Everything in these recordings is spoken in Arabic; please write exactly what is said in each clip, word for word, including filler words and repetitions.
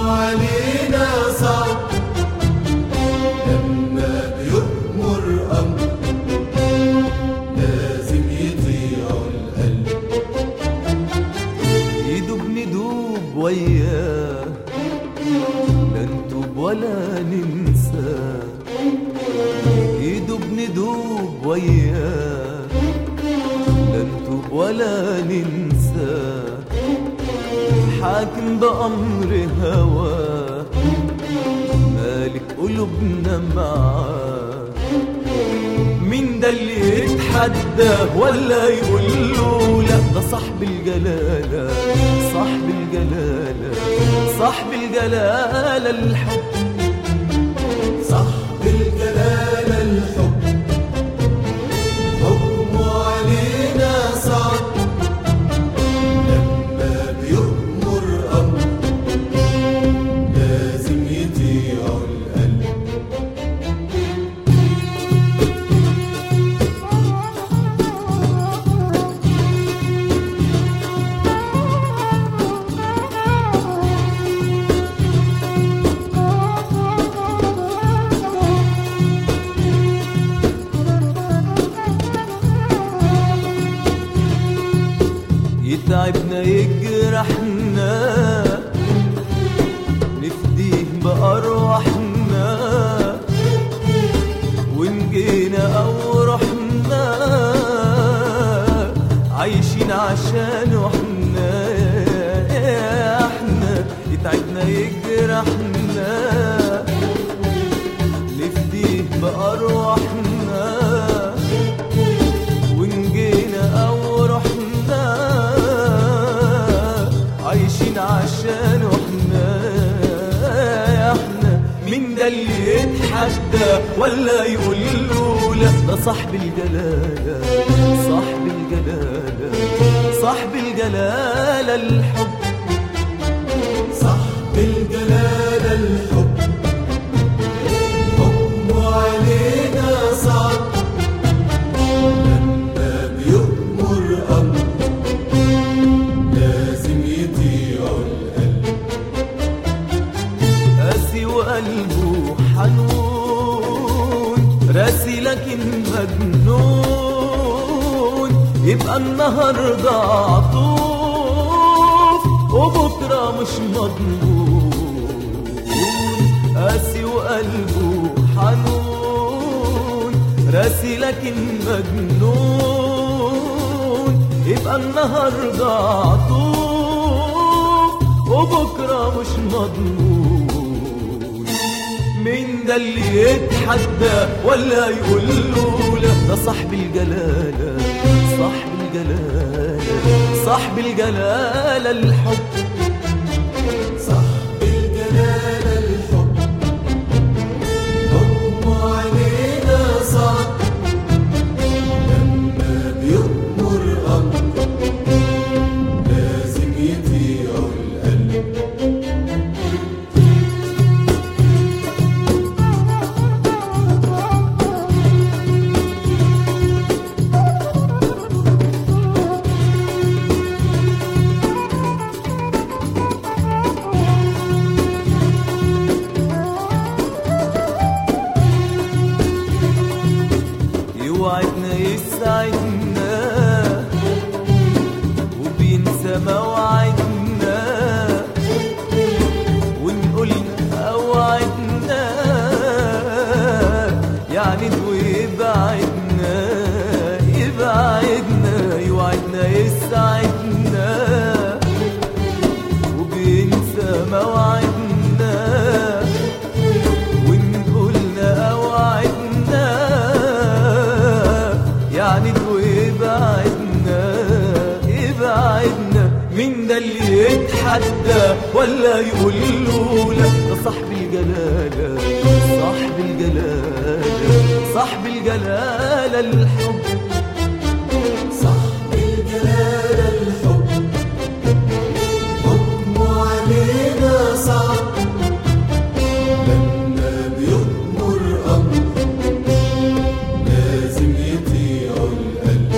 علينا صعب لما بيؤمر أمر لازم يطيعوا القلب. يدوب ندوب وياه لا نتوب ولا ننسى، يدوب ندوب وياه لا نتوب ولا ننسى، حاكم بأمر هواه مالك قلوبنا معاه. مين ده اللي يتحدى ولا يقول له لا؟ ده صاحب الجلالة صاحب الجلالة صاحب الجلالة الحب، صاحب الجلالة الحب حكمه علينا صعب لما بيؤمر أمر لازم يطيعوا القلب. يتعبنا يجرحنا نفديه بأرواحنا، ونجينا أو رحنا عايشين عشانه احنا. احنا يتعبنا يجرحنا نفديه بأرواحنا، ونجينا أو رحنا عايشين عشانه احنا. احنا مين ده اللي يتحدى ولا يقول له لا؟ ده صاحب الجلالة صاحب الجلالة صاحب الجلالة الحب، صاحب الجلالة الحب حكمه علينا صعب لما بيؤمر أمر لازم يطيعوا القلب. قاسي وقلبه حنون راسي لكن مجنون، يبقى النهارده عطوف وبكره مش مضمون. قاسي وقلبه حنون راسي لكن مجنون، يبقى النهارده عطوف وبكره مش مضمون. مين ده اللي يتحدى ولا يقول له لا؟ ده صاحب الجلالة صاحب الجلالة صاحب الجلالة الحب، صاحب الجلالة الحب حكمه علينا صعب لما بيؤمر أمر لازم يطيعوا القلب. يوعدنا يسعدنا وبينسى مواعيدنا، ونقولنا أوعدنا يعني ويبعدنا يبعدنا. يوعدنا يسعدنا وبينسى مواعيدنا، ونقولنا أوعدنا يعني ويبعدنا يبعدنا. مين ده اللي يتحدى ولا يقول له لا؟ ده صاحب الجلالة صاحب الجلالة صاحب الجلالة الحب، صاحب الجلالة الحب حكمه علينا صعب لما بيؤمر أمر لازم يطيعوا القلب.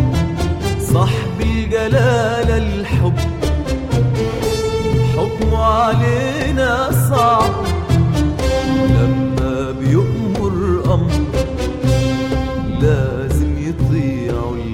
صاحب الجلالة الحب حكمه علينا صعب لما بيؤمر أمر لازم يطيعوا